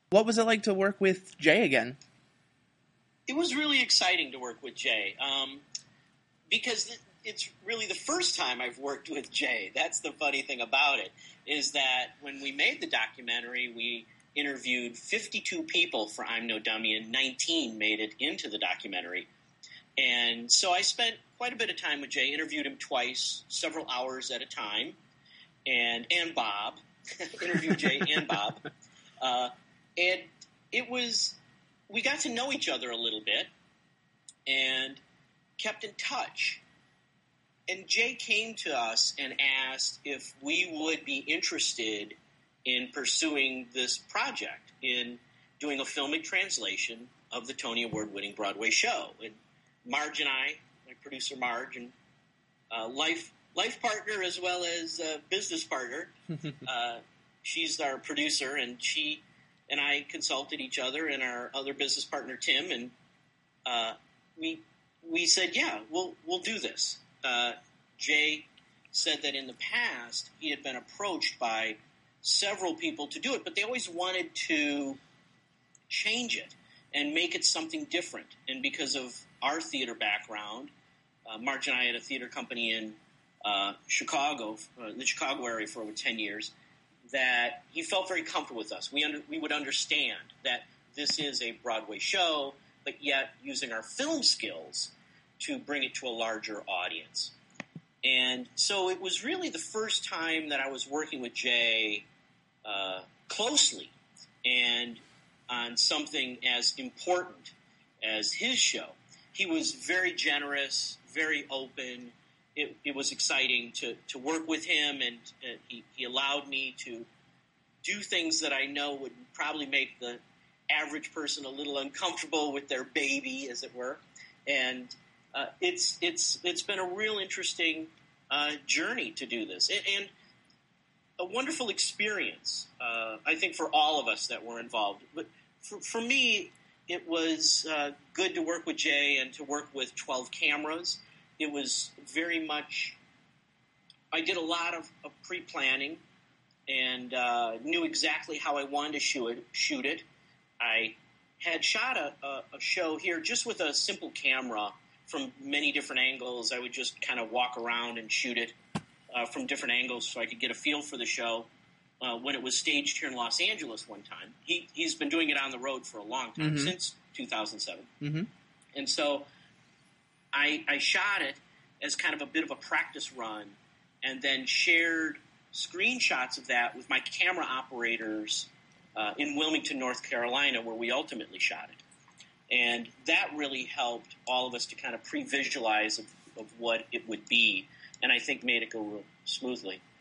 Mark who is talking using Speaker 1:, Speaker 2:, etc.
Speaker 1: What was it like to work with Jay again?
Speaker 2: It was really exciting to work with Jay because it's really the first time I've worked with Jay. That's the funny thing about it, is that when we made the documentary, we interviewed 52 people for I'm No Dummy, and 19 made it into the documentary. And so I spent quite a bit of time with Jay, interviewed him twice, several hours at a time, and Bob. Interviewed Jay and Bob. And we got to know each other a little bit and kept in touch. And Jay came to us and asked if we would be interested in pursuing this project, in doing a filmic translation of the Tony Award-winning Broadway show. And Marge and I, my producer Marge, and life partner as well as business partner, she's our producer, and she and I consulted each other and our other business partner Tim, and we said, yeah, we'll do this. Jay said that in the past he had been approached by several people to do it, but they always wanted to change it and make it something different. And because of our theater background, Marge and I had a theater company in Chicago, the Chicago area for over 10 years, that he felt very comfortable with us. We would understand that this is a Broadway show, but yet using our film skills to bring it to a larger audience. And so it was really the first time that I was working with Jay closely and on something as important as his show. He was very generous, very open. It was exciting to work with him, and he allowed me to do things that I know would probably make the average person a little uncomfortable with their baby, as it were. And it's been a real interesting journey to do this, and a wonderful experience, I think, for all of us that were involved. But for me, it was good to work with Jay and to work with 12 cameras. It was very much, I did a lot of pre-planning and knew exactly how I wanted to shoot it. I had shot a show here just with a simple camera from many different angles. I would just kind of walk around and shoot it from different angles so I could get a feel for the show when it was staged here in Los Angeles one time. He's been doing it on the road for a long time, since 2007. Mm-hmm. And so I shot it as kind of a bit of a practice run and then shared screenshots of that with my camera operators in Wilmington, North Carolina, where we ultimately shot it. And that really helped all of us to kind of pre-visualize of what it would be, and I think made it go real smoothly.